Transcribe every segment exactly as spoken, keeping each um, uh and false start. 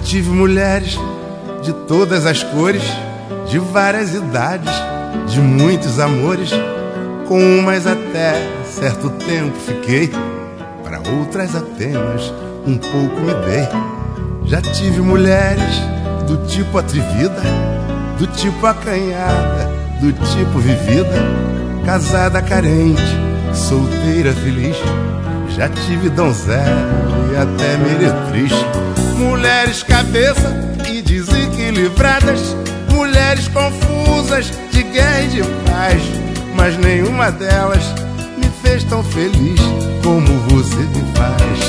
tive mulheres de todas as cores, de várias idades, de muitos amores. Com umas até certo tempo fiquei, para outras apenas um pouco me dei. Já tive mulheres do tipo atrevida, do tipo acanhada, do tipo vivida, casada carente, solteira feliz. Já tive donzela e até meretriz. Mulheres cabeça e desequilibradas, mulheres confusas de guerra e de paz, mas nenhuma delas me fez tão feliz como você me faz.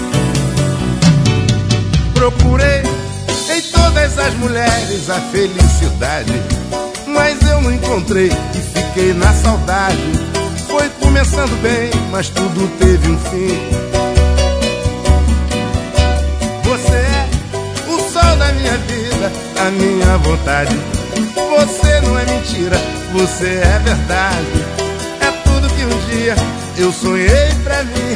Procurei em todas as mulheres a felicidade, mas eu não encontrei e fiquei na saudade. Foi começando bem, mas tudo teve um fim. Você é o sol da minha vida, a minha vontade. Você não é mentira, você é verdade. É tudo que um dia eu sonhei pra mim.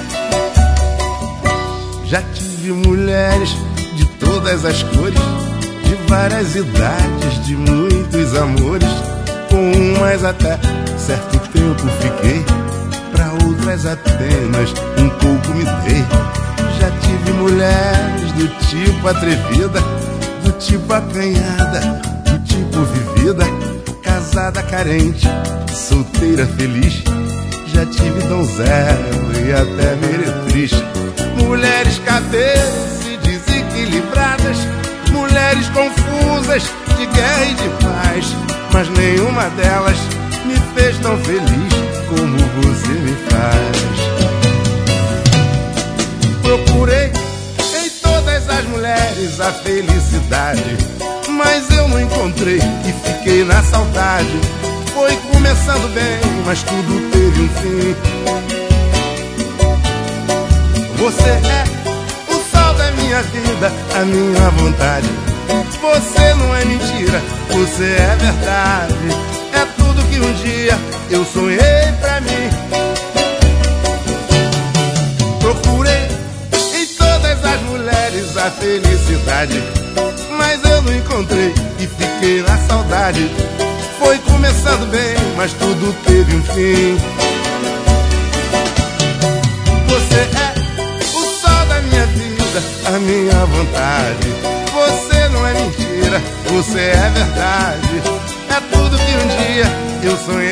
Já tive mulheres de todas as cores, de várias idades, de muitos amores. Com umas até certo tempo fiquei, pra outras apenas um pouco me dei. Já tive mulheres do tipo atrevida, do tipo acanhada, do tipo vivida, casada carente, solteira feliz. Já tive donzela e até meretriz. Mulheres cabeças e desequilibradas, mulheres confusas de guerra e de paz, mas nenhuma delas me fez tão feliz como você me faz. Procurei em todas as mulheres a felicidade, mas eu não encontrei e fiquei na saudade. Foi começando bem, mas tudo teve um fim. Você é o sol da minha vida, a minha vontade. Você não é mentira, você é verdade. É tudo que um dia eu sonhei pra mim. Procurei em todas as mulheres a felicidade, mas eu não encontrei e fiquei na saudade. Foi começando bem, mas tudo teve um fim. Você é o sol da minha vida, a minha vontade. Você não é mentira, você é verdade. É tudo que um dia eu sonhei